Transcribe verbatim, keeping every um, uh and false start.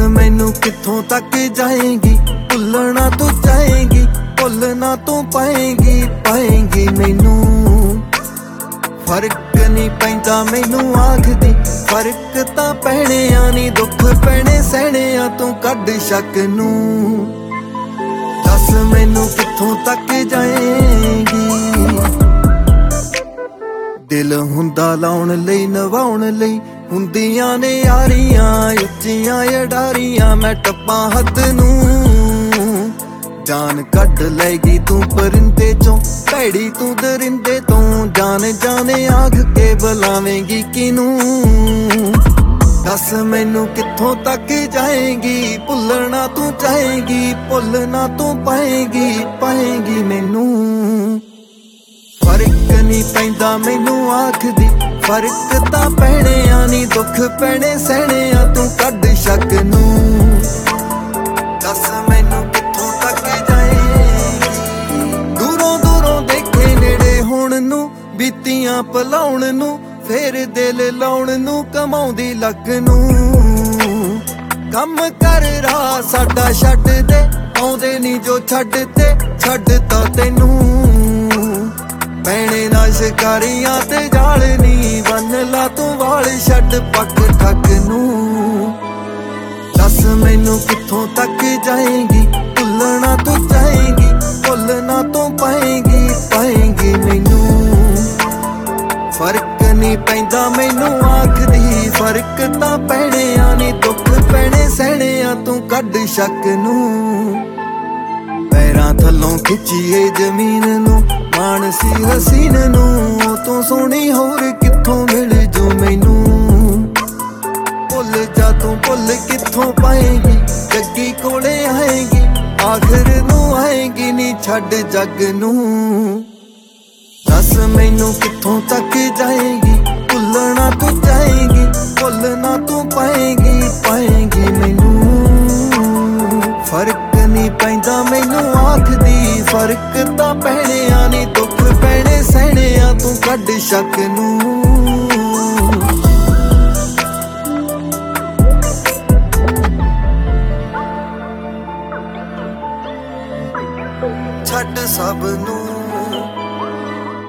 मैनू कित्थों तक जाएगी, भुलना तू चाहेगी, भुलना तू पाएगी पाएगी मैनू। फर्क नहीं पैंदा मैनू आखदी, फर्क तां पैणे आ नी, दुख पैणे सहणे आ तू कढ शक नू। दस मैनू कित्थों तक जाएगी। दिल हुंदा लाउण लई नवाउण लई, हुंदियां ने यारियां उच्चियां अडारियां, मैं टप्पां हद नू। जान कट लेगी तू परिंदे चों, भैड़ी तू दरिंदे तो, जान जाने आग के बुलावेंगी किनू। दस मैनू कित्थों तक जाएगी, भुलना तू चाहेगी, भुलना तू पाएगी पाएगी मैनू। फर्क नहीं पैंदा मैनू आखदी, फर्क तां पैणे आ नी, दुख पैणे सहणे आ तू कढ शक नू। दस मैनू कित्थों तक जाएगी। दूरों दूरों देखे नेड़े होण नू, बीतियां भुलाउण नू, फेर दिल लाउण नू, कमाउंदी लक नू। कम कर राह साडा छड्ड दे, आउंदे नी जो छड्ड ते, छड्ड तां तैनू। पैणे ना शिकारियां ते जाल नी, बन ला तू वाल छड्ड पक ठक नू। दस मैनू कित्थों तक जाएगी, भुलना तू चाहेगी, भुलना तू पाएगी पाएगी मैनू। फर्क नहीं पैंदा मैनू आखदी, फर्क तां पैणे आ नी, दुख पैणे सहणे आ तू कढ शक नू। पैरां थल्लों खिच्चीए जमीन नू, मानसी हसीन नू, तू सोहनी होर कित्थों मिल जू मैनू। भुल जा तू भुल कित्थों पाएगी, जग्गी कोले आएगी, आखिर नू आएगी नी छड्ड जग नू। दस मैनू कित्थों तक जाएगी, भुलना तू चाहेगी, भुलना तू पाएगी पाएगी मैनू। फर्क नहीं पैंदा मैनू आखदी, फर्क तां पैणे आ नी, दुख पैणे सहणे आ तू कढ शक नू।